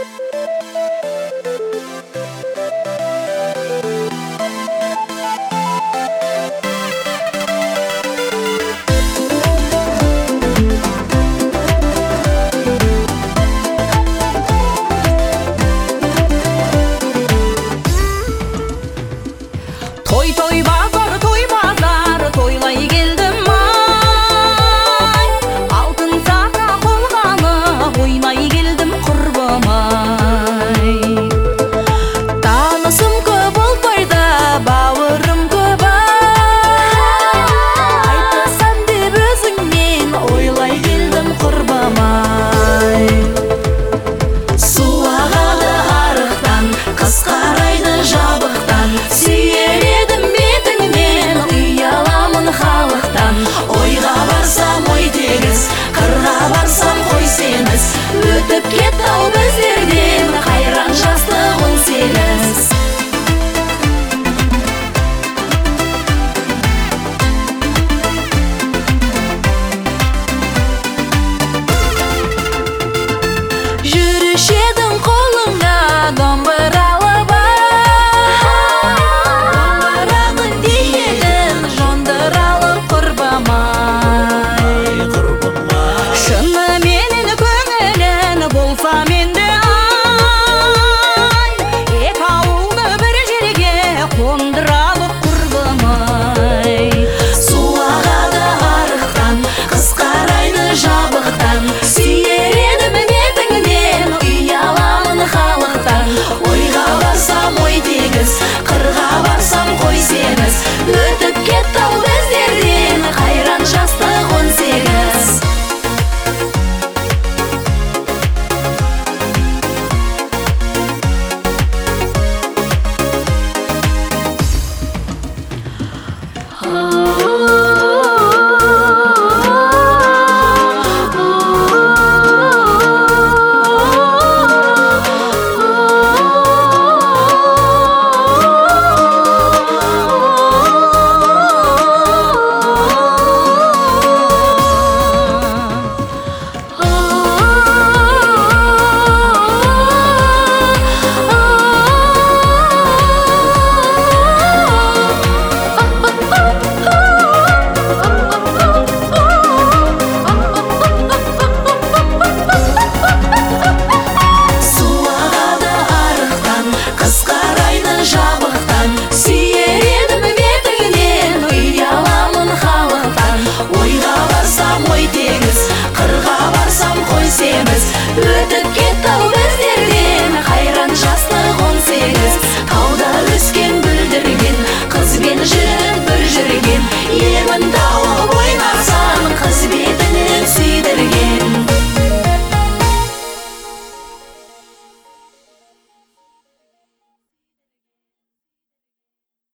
Toy bazar toylay geldim ay, altın saqa kolğanı oynay geldim qurbam ay. Tanısım көп olpayda bauırım көп ay, айтасам деп өзіңнен ойлай geldim qurbam ay. Su ағады арықтан, қыз қарайды жабықтан, сүйер едім бетіңнен, ұяламын халықтан. Ойға барсам ой тегіс, қырға барсам қой семіз, өтіп кетті-ау біздерден қайран жастық 18. Жүруші едім